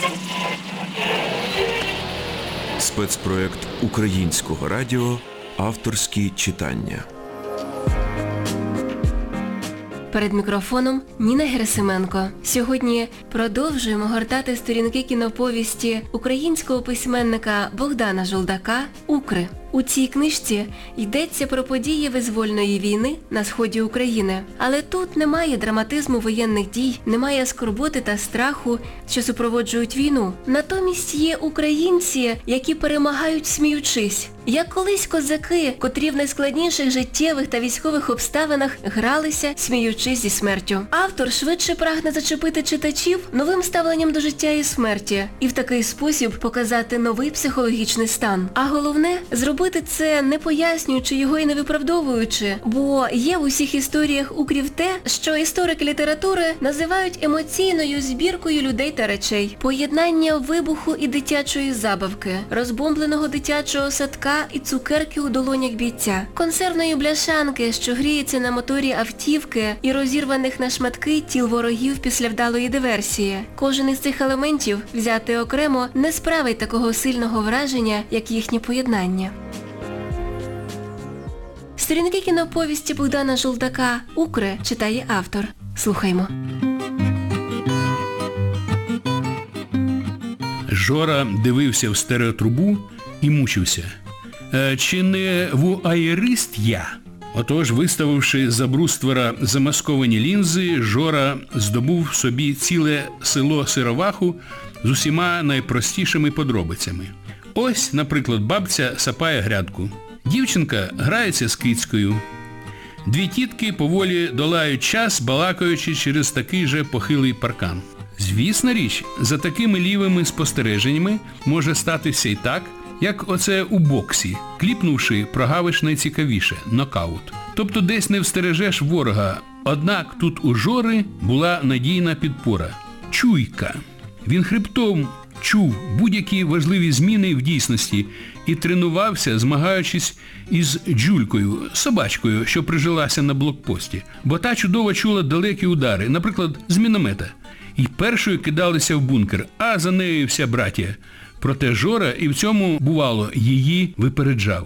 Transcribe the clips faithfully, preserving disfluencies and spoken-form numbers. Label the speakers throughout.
Speaker 1: Спецпроект Українського радіо «Авторські читання».
Speaker 2: Перед мікрофоном Ніна Герасименко. Сьогодні продовжуємо гортати сторінки кіноповісті українського письменника Богдана Жолдака «Укри». У цій книжці йдеться про події визвольної війни на сході України. Але тут немає драматизму воєнних дій, немає скорботи та страху, що супроводжують війну. Натомість є українці, які перемагають сміючись. Як колись козаки, котрі в найскладніших життєвих та військових обставинах гралися, сміючись зі смертю. Автор швидше прагне зачепити читачів новим ставленням до життя і смерті. І в такий спосіб показати новий психологічний стан. А головне – зробити це не пояснюючи його і не виправдовуючи, бо є в усіх історіях укрів те, що історики літератури називають емоційною збіркою людей та речей. Поєднання вибуху і дитячої забавки, розбомбленого дитячого садка і цукерки у долонях бійця, консервної бляшанки, що гріється на моторі автівки і розірваних на шматки тіл ворогів після вдалої диверсії. Кожен із цих елементів, взяти окремо, не справить такого сильного враження, як їхнє поєднання. Сторінки кіноповісті Богдана Жолдака «Укри» читає автор. Слухаймо.
Speaker 3: Жора дивився в стереотрубу і мучився. Е, чи не вуаєрист я? Отож, виставивши за бруствера замасковані лінзи, Жора здобув собі ціле село Сироваху з усіма найпростішими подробицями. Ось, наприклад, бабця сапає грядку. Дівчинка грається з кицькою. Дві тітки поволі долають час, балакаючи через такий же похилий паркан. Звісна річ, за такими лівими спостереженнями може статися і так, як оце у боксі. Кліпнувши, прогавиш найцікавіше – нокаут. Тобто десь не встережеш ворога, однак тут у Жори була надійна підпора – чуйка. Він хребтом чув будь-які важливі зміни в дійсності і тренувався, змагаючись із Джулькою, собачкою, що прижилася на блокпості. Бо та чудово чула далекі удари, наприклад, з міномета. І першою кидалися в бункер, а за нею вся братія. Проте Жора і в цьому, бувало, її випереджав.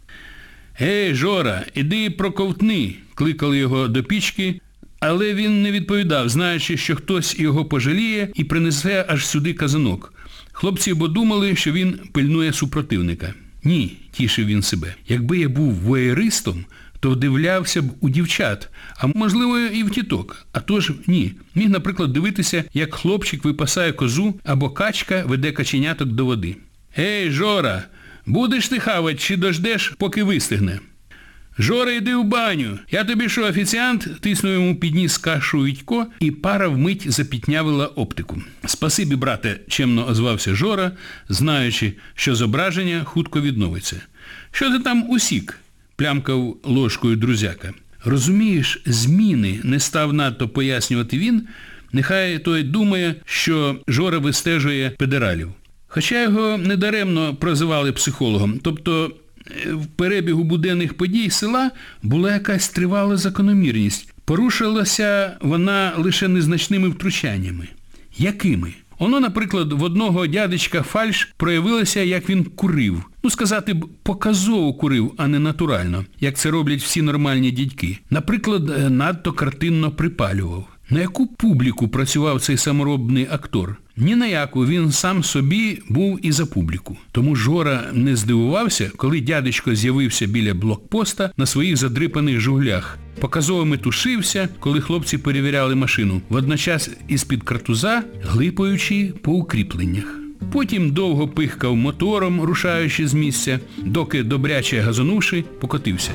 Speaker 3: «Ей, Жора, іди проковтни!» – кликали його до пічки, але він не відповідав, знаючи, що хтось його пожаліє і принесе аж сюди казанок. Хлопці бо думали, що він пильнує супротивника. Ні, тішив він себе. Якби я був воєристом, то вдивлявся б у дівчат, а можливо і в тіток. А тож ні. Міг, наприклад, дивитися, як хлопчик випасає козу або качка веде каченяток до води. «Ей, Жора, будеш ти хавать чи дождеш, поки вистигне?» «Жора, йди в баню! Я тобі що, офіціант?» – тиснув йому під ніс кашу Вітько, і пара вмить запітнявила оптику. «Спасибі, брате», – чемно озвався Жора, знаючи, що зображення хутко відновиться. «Що ти там усік?» – плямкав ложкою друзяка. «Розумієш, зміни», – не став надто пояснювати він, нехай той думає, що Жора вистежує педералів. Хоча його недаремно прозивали психологом, тобто в перебігу буденних подій села була якась тривала закономірність. Порушилася вона лише незначними втручаннями. Якими? Воно, наприклад, в одного дядечка фальш проявилася, як він курив. Ну, сказати б, показово курив, а не натурально, як це роблять всі нормальні дядьки. Наприклад, надто картинно припалював. На яку публіку працював цей саморобний актор? Ні на яку, він сам собі був і за публіку. Тому Жора не здивувався, коли дядечко з'явився біля блокпоста на своїх задрипаних жуглях. Показово метушився, коли хлопці перевіряли машину, водночас із-під картуза глипаючи по укріпленнях. Потім довго пихкав мотором, рушаючи з місця, доки добряче газонувши, покотився.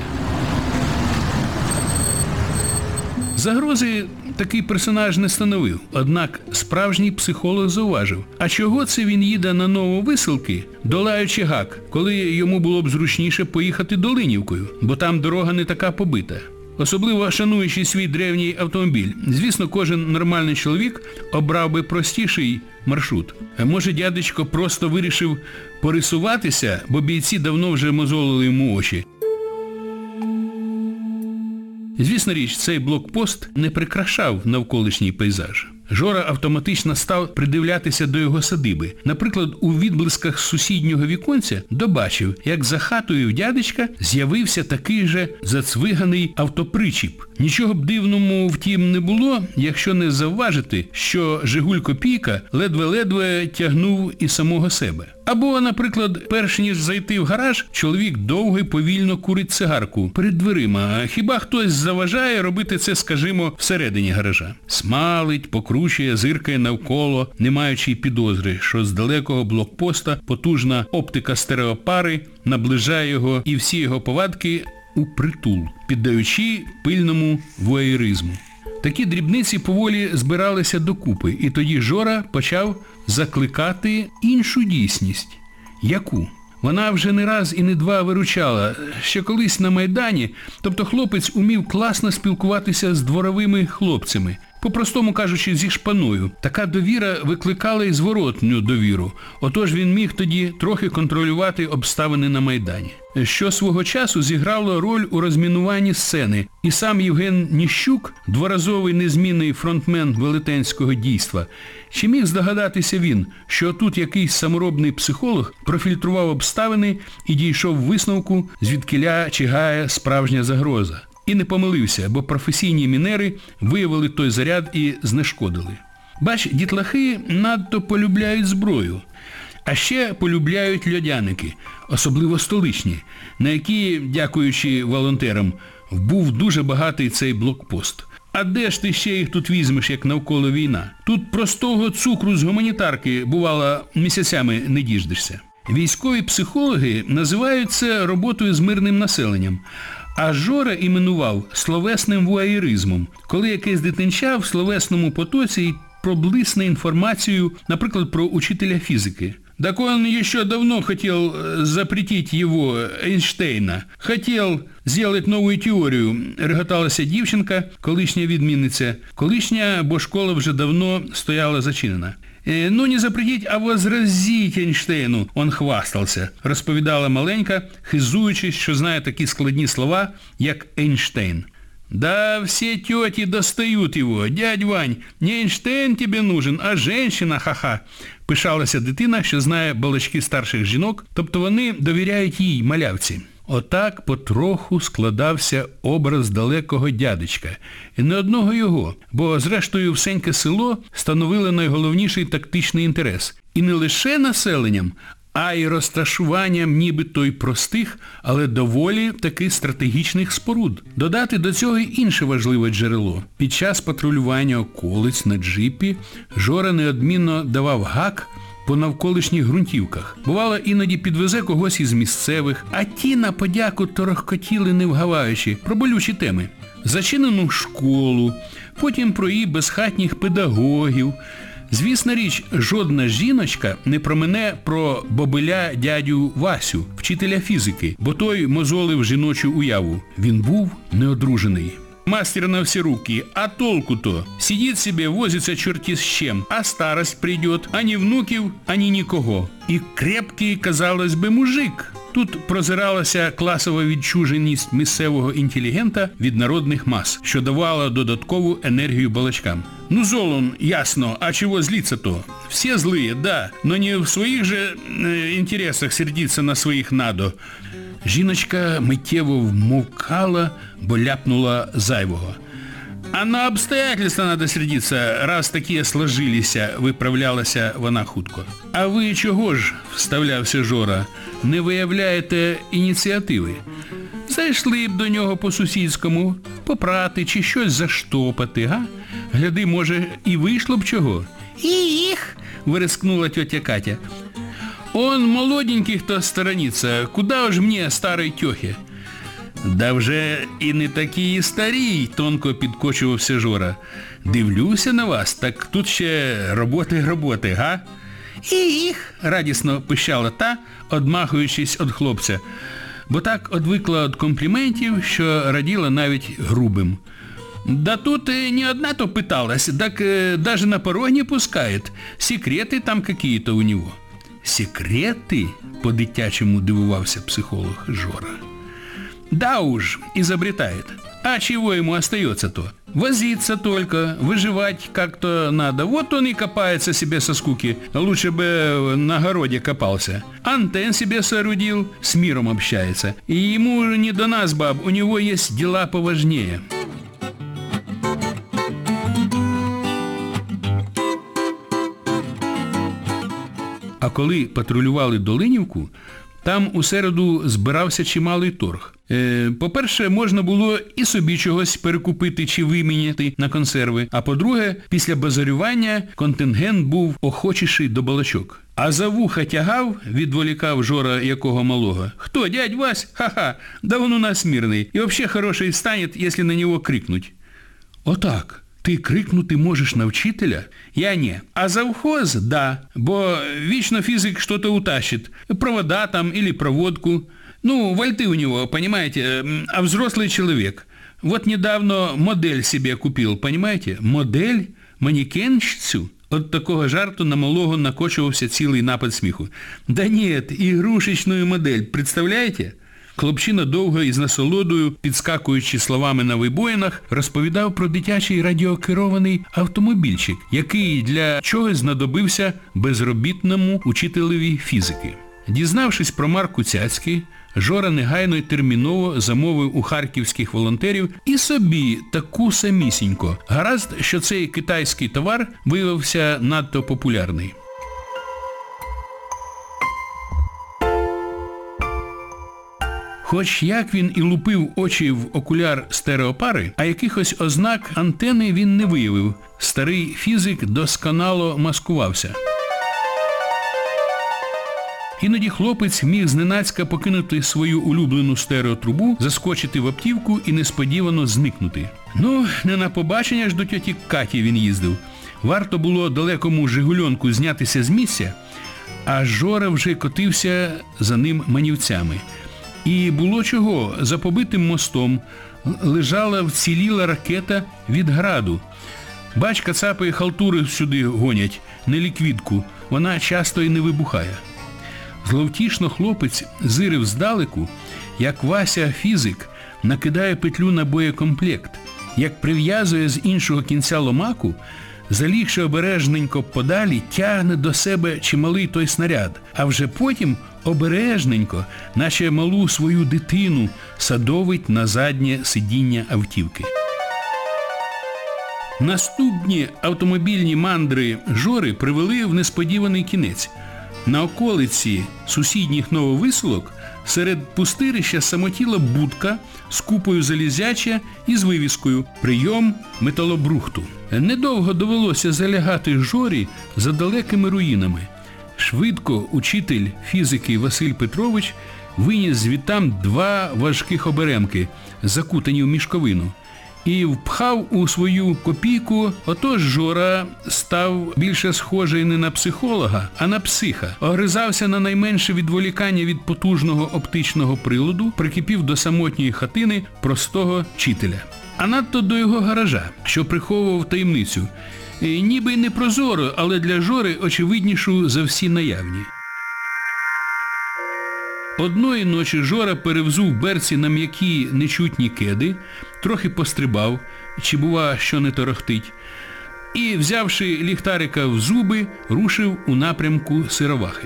Speaker 3: Загрози такий персонаж не становив, однак справжній психолог зауважив, а чого це він їде на Нововиселки, долаючи гак, коли йому було б зручніше поїхати Долинівкою, бо там дорога не така побита. Особливо шануючи свій древній автомобіль. Звісно, кожен нормальний чоловік обрав би простіший маршрут. А може, дядечко просто вирішив порисуватися, бо бійці давно вже мозолили йому очі. Звісна річ, цей блокпост не прикрашав навколишній пейзаж. Жора автоматично став придивлятися до його садиби. Наприклад, у відблисках сусіднього віконця добачив, як за хатою в дядечка з'явився такий же зацвиганий автопричіп. Нічого б дивному втім не було, якщо не завважити, що Жигуль-копійка ледве-ледве тягнув і самого себе. Або, наприклад, перш ніж зайти в гараж, чоловік довго й повільно курить цигарку перед дверима. Хіба хтось заважає робити це, скажімо, всередині гаража? Смалить, покручує, зиркає навколо, не маючи й підозри, що з далекого блокпоста потужна оптика стереопари наближає його і всі його повадки у притул, піддаючи пильному вуаєризму. Такі дрібниці поволі збиралися докупи, і тоді Жора почав закликати іншу дійсність. Яку? Вона вже не раз і не два виручала. Ще колись на Майдані, тобто хлопець умів класно спілкуватися з дворовими хлопцями. По-простому кажучи, зі шпаною. Така довіра викликала і зворотню довіру. Отож він міг тоді трохи контролювати обставини на Майдані. Що свого часу зіграло роль у розмінуванні сцени. І сам Євген Ніщук, дворазовий незмінний фронтмен велетенського дійства, чи міг здогадатися він, що тут якийсь саморобний психолог профільтрував обставини і дійшов висновку, звідкіля чигає справжня загроза. І не помилився, бо професійні мінери виявили той заряд і знешкодили. Бач, дітлахи надто полюбляють зброю. А ще полюбляють льодяники, особливо столичні, на які, дякуючи волонтерам, був дуже багатий цей блокпост. А де ж ти ще їх тут візьмеш, як навколо війна? Тут простого цукру з гуманітарки, бувало, місяцями не діждешся. Військові психологи називають це роботою з мирним населенням. А Жора іменував словесним вуаєризмом, коли якесь дитинча в словесному потоці проблисне інформацію, наприклад, про учителя физики. Так он еще давно хотел запретить его, Эйнштейна. Хотел сделать новую теорию, реготалася дівчинка, колишня відмінниця. Колишня, бо школа вже давно стояла зачинена. «Ну, не запретить, а возразить Эйнштейну», он хвастался, розповідала маленька, хизуючись, що знає такі складні слова, як Эйнштейн. «Да все тети достают его, дядь Вань, не Эйнштейн тебе нужен, а женщина, ха-ха», пишалася дитина, що знає балачки старших жінок, тобто вони довіряють їй, малявці. Отак потроху складався образ далекого дядечка. І не одного його, бо зрештою всеньке село становило найголовніший тактичний інтерес. І не лише населенням, а й розташуванням нібито й простих, але доволі таких стратегічних споруд. Додати до цього й інше важливе джерело. Під час патрулювання околиць на джипі Жора неодмінно давав гак по навколишніх ґрунтівках. Бувало, іноді підвезе когось із місцевих, а ті на подяку торохкотіли не вгаваючи про болючі теми. Зачинену школу, потім про її безхатніх педагогів. Звісна річ, жодна жіночка не промине про бобиля дядю Васю, вчителя фізики, бо той мозолив жіночу уяву. Він був неодружений. Мастер на все руки, а толку-то? Сидит себе, возится черти с чем, а старость придет, ані внуків, ані нікого. І крепкий, казалось би, мужик. Тут прозиралася класова відчуженість місцевого інтелігента від народних мас, що давала додаткову енергію балачкам. Ну, Золон, ясно, а чего злиться-то? Все злые, да, но не в своих же э, интересах сердиться на своих надо. Жіночка миттєво вмовкала, бо ляпнула зайвого. А на обстоятельства надо сердиться, раз такі сложилися, виправлялася вона хутко. А ви чого ж, вставлявся Жора, не виявляєте ініціативи? Зайшли б до нього по-сусідському, попрати чи щось заштопати, га? Гляди, може, і вийшло б чого? Їх, вирискнула тьотя Катя. Он молоденьких-то сторониться, куда ж мені, старій тьохі? Да вже і не такі старі, тонко підкочувався Жора. Дивлюся на вас, так тут ще роботи-роботи, га? І їх, радісно пищала та, одмахуючись від хлопця, бо так одвикла від компліментів, що раділа навіть грубим. Да тут не одна-то пыталась, так э, даже на порог не пускает. Секреты там какие-то у него. Секреты? По-дитячому дивувався психолог Жора. Да уж, изобретает. А чего ему остается-то? Возиться только, выживать как-то надо. Вот он и копается себе со скуки. Лучше бы на огороде копался. Антенн себе соорудил, с миром общается. И ему не до нас, баб, у него есть дела поважнее. А коли патрулювали Долинівку, там у середу збирався чималий торг. Е, по-перше, можна було і собі чогось перекупити чи виміняти на консерви. А по-друге, після базарювання контингент був охочіший до балачок. А за вуха тягав, відволікав Жора якого малого. «Хто, дядь Вась? Ха-ха, да он у нас мирний. І вообще хороший станет, если на него крикнуть». Отак. Ти крикнути можеш на вчителя? Я не. А завхоз – да, бо вечно физик что-то утащит. Провода там или проводку. Ну, вольты у него, понимаете, а взрослый человек. Вот недавно модель себе купил, понимаете? Модель? Манекенщицю? От такого жарту на малого накочувався цілий напад сміху. Да нет, ігрушечную модель, представляєте? Хлопчина довго і з насолодою, підскакуючи словами на вибоїнах, розповідав про дитячий радіокерований автомобільчик, який для чогось знадобився безробітному учителеві фізики. Дізнавшись про марку цяцьки, Жора негайно й терміново замовив у харківських волонтерів і собі таку самісінько. Гаразд, що цей китайський товар виявився надто популярний. Хоч як він і лупив очі в окуляр стереопари, а якихось ознак антени він не виявив. Старий фізик досконало маскувався. Іноді хлопець міг зненацька покинути свою улюблену стереотрубу, заскочити в автівку і несподівано зникнути. Ну, не на побачення ж до тьоті Каті він їздив. Варто було далекому «Жигульонку» знятися з місця, а Жора вже котився за ним манівцями. І було чого, за побитим мостом лежала вціліла ракета від граду. Бач, кацапи і халтури сюди гонять, не ліквідку, вона часто і не вибухає. Зловтішно хлопець зирив здалеку, як Вася фізик накидає петлю на боєкомплект, як прив'язує з іншого кінця ломаку, залігши обережненько подалі, тягне до себе чималий той снаряд, а вже потім обережненько, наче малу свою дитину, садовить на заднє сидіння автівки. Наступні автомобільні мандри Жори привели в несподіваний кінець. На околиці сусідніх нововиселок серед пустирища самотіла будка з купою залізяча і з вивіскою «Прийом металобрухту». Недовго довелося залягати Жорі за далекими руїнами. Швидко учитель фізики Василь Петрович виніс звідтам два важких оберемки, закутані в мішковину, і впхав у свою копійку. Отож Жора став більше схожий не на психолога, а на психа. Огризався на найменше відволікання від потужного оптичного приладу, прикипів до самотньої хатини простого вчителя. А надто до його гаража, що приховував таємницю. І ніби не прозоро, але для Жори очевиднішу за всі наявні. Одної ночі Жора перевзув берці на м'які нечутні кеди, трохи пострибав, чи бува, що не торохтить, і, взявши ліхтарика в зуби, рушив у напрямку Сировахи.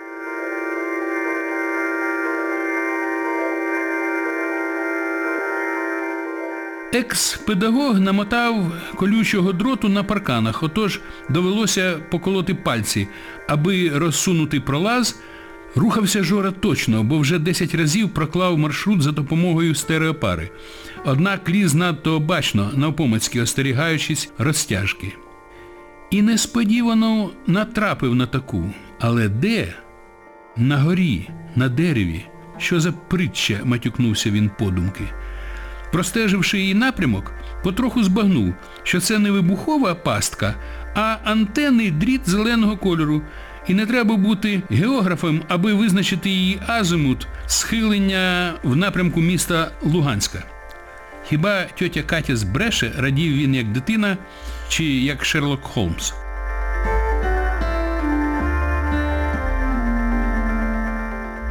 Speaker 3: Екс-педагог намотав колючого дроту на парканах, отож довелося поколоти пальці, аби розсунути пролаз. Рухався Жора точно, бо вже десять разів проклав маршрут за допомогою стереопари. Однак ліз надто обачно, навпомацьки остерігаючись розтяжки. І несподівано натрапив на таку. Але де? На горі, на дереві. Що за притча, матюкнувся він подумки. Простеживши її напрямок, потроху збагнув, що це не вибухова пастка, а антенний дріт зеленого кольору. І не треба бути географом, аби визначити її азимут схилення в напрямку міста Луганська. Хіба тьотя Катя збреше, радів він як дитина, чи як Шерлок Холмс?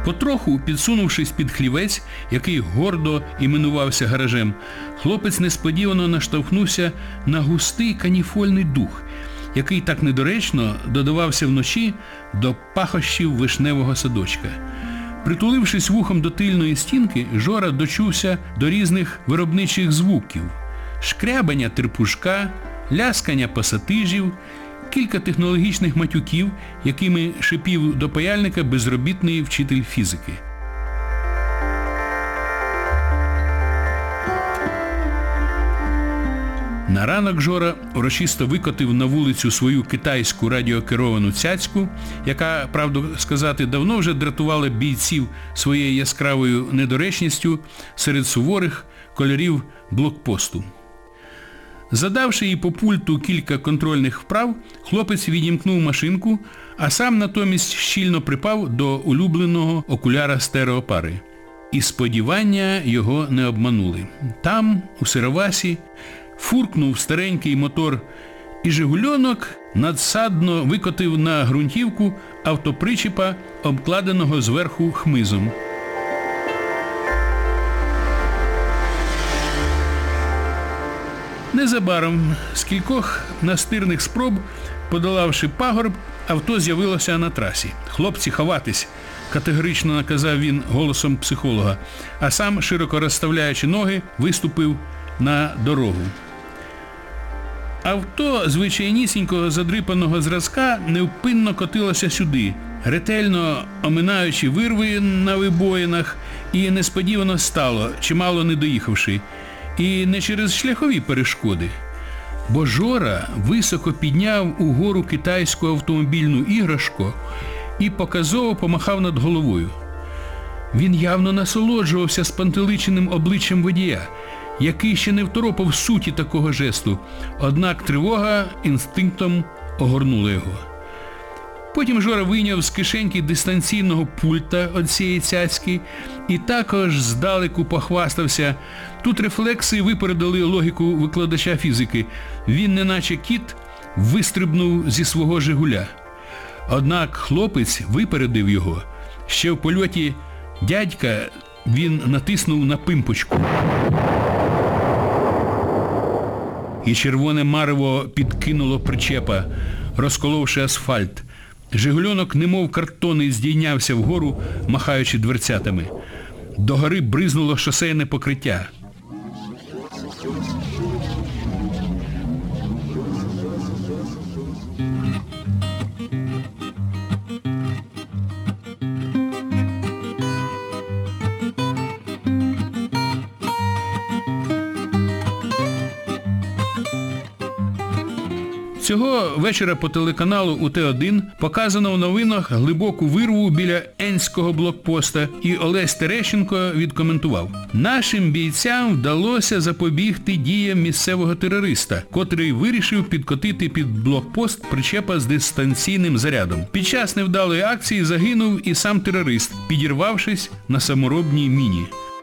Speaker 3: Потроху, підсунувшись під хлівець, який гордо іменувався гаражем, хлопець несподівано наштовхнувся на густий каніфольний дух, який так недоречно додавався вночі до пахощів вишневого садочка. Притулившись вухом до тильної стінки, Жора дочувся до різних виробничих звуків – шкрябання терпушка, ляскання пасатижів, кілька технологічних матюків, якими шипів до паяльника безробітний вчитель фізики. На ранок Жора урочисто викотив на вулицю свою китайську радіокеровану цяцьку, яка, правду сказати, давно вже дратувала бійців своєю яскравою недоречністю серед суворих кольорів блокпосту. Задавши їй по пульту кілька контрольних вправ, хлопець відімкнув машинку, а сам натомість щільно припав до улюбленого окуляра стереопари. І сподівання його не обманули. Там, у Сировасі, фуркнув старенький мотор, і «Жигульонок» надсадно викотив на ґрунтівку автопричіпа, обкладеного зверху хмизом. Незабаром, з кількох настирних спроб, подолавши пагорб, авто з'явилося на трасі. «Хлопці, ховатись!» – категорично наказав він голосом психолога, а сам, широко розставляючи ноги, виступив на дорогу. Авто звичайнісінького задрипаного зразка невпинно котилося сюди, ретельно оминаючи вирви на вибоїнах, і несподівано стало, чимало не доїхавши. І не через шляхові перешкоди. Бо Жора високо підняв угору китайську автомобільну іграшку і показово помахав над головою. Він явно насолоджувався спантеличеним обличчям водія, який ще не второпав суті такого жесту, однак тривога інстинктом огорнула його. Потім Жора вийняв з кишеньки дистанційного пульта від цієї цяцьки і також здалеку похвастався. Тут рефлекси випередили логіку викладача фізики. Він, неначе кіт, вистрибнув зі свого «Жигуля». Однак хлопець випередив його. Ще в польоті дядька він натиснув на пимпочку. І червоне марево підкинуло причепа, розколовши асфальт. «Жигульонок» немов картонний здійнявся вгору, махаючи дверцятами. Догори бризнуло шосейне покриття. Цього вечора по телеканалу У Т один показано в новинах глибоку вирву біля Енського блокпоста, і Олесь Терещенко відкоментував: «Нашим бійцям вдалося запобігти діям місцевого терориста, котрий вирішив підкотити під блокпост причепа з дистанційним зарядом. Під час невдалої акції загинув і сам терорист, підірвавшись на саморобній міні».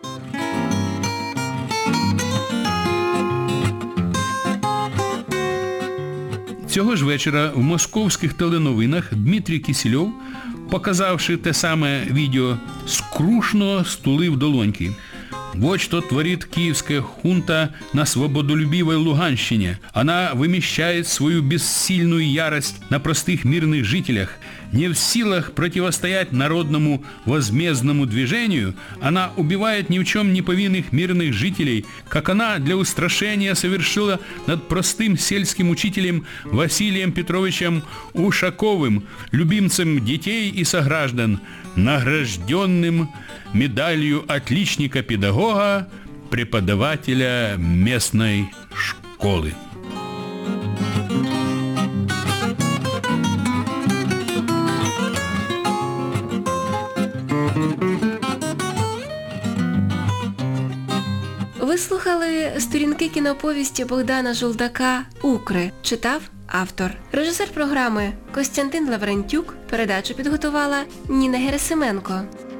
Speaker 3: Цього ж вечора в московських теленовинах Дмитрій Кисельов, показавши те саме відео, скрушно стулив долоньки. Вот что творит киевская хунта на свободолюбивой Луганщине. Она вымещает свою бессильную ярость на простых мирных жителях. Не в силах противостоять народному возмездному движению, она убивает ни в чем не повинных мирных жителей, как она для устрашения совершила над простым сельским учителем Василием Петровичем Ушаковым, любимцем детей и сограждан, награжденным медалью отличника-педагога, преподавателя местной школы.
Speaker 2: Ви слухали сторінки кіноповісті Богдана Жулдака «Укри». Читав автор. Режисер програми Костянтин Лаврентюк. Передачу підготувала Ніна Герасименко.